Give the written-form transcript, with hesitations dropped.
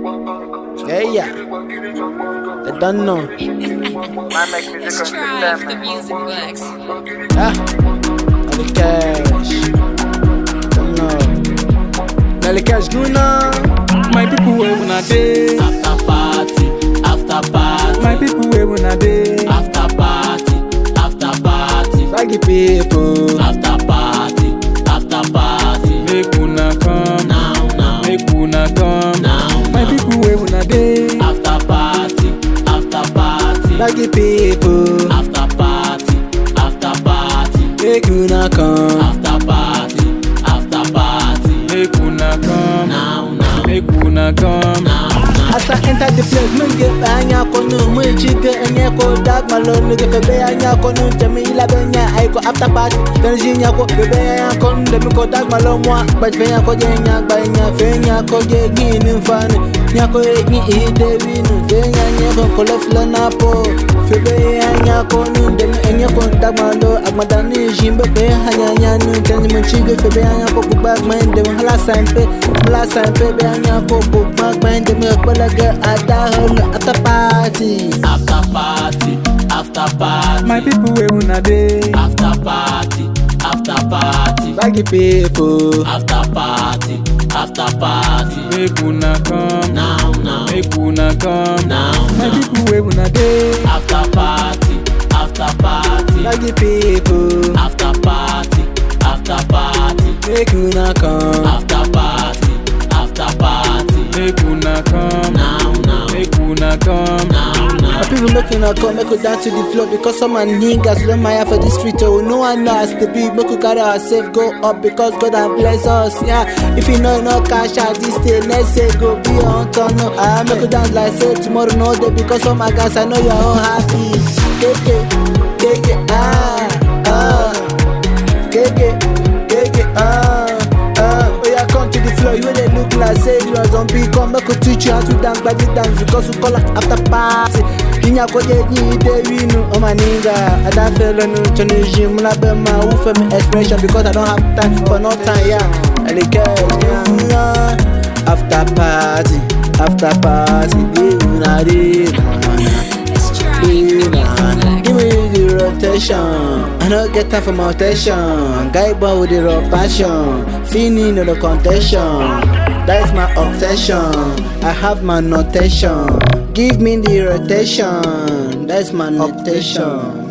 Yeah. I don't know. Let's try the music box. The cash. Don't know. Now the cash guna. My people where when I day After party. My people where when I day After party. Baggy people. After party. Make una come Now. Make una come Now. My people where when I day After party. Baggy people. After party. Make una come. After party. Make una come Now. Make una come As I enter the place, me get anya kono, me chicken anya ko dark malone, me get be anya kono, Jamila benya I go after party, then jinya ko be anya kono, dem ko dark malone moi, but benya ko jenya benya fenya ko je ni nfane, nya ko ni ide winu, fenya nya ko kolo flana po, fe be anya kono, dem anya ko dark malo, agmadani jimbe be anya nu, then me chicken fe be anya ko bag man, dem hala sampe be anya ko bag man, dem Ada hole after party. My people where when I day After party. Baggy people. After party. Make una come Now. Make una come Now. My people where when I day After party. Baggy people. After party. Make una come. After party. Make una come Now. Make una come My people making a come, make we dance to the floor because some man niggas run my for the street. Oh, no one knows the beat, make we carry ourselves go up because God has blessed us. Yeah, if you know no cash out this day, let's say go be on turn. I make we dance like say tomorrow no day because some my guys I know you're all happy. Take it, Oh yeah, come to the floor, you they look like say you are zombie. Come make we teach you how to dance, but you dance because we call it after party. Inya ko je ni de winu, oh my nigga. I don't feel no chone gym, la be ma who for me expression because I don't have time for no time, yeah. And the girls, yeah. After party, Let's try the music box. give me the rotation. I don't get time for motivation. Guy boy with the raw passion. Feeling in the contention. That is my obsession. I have my notation. Give me the rotation. That's my notation.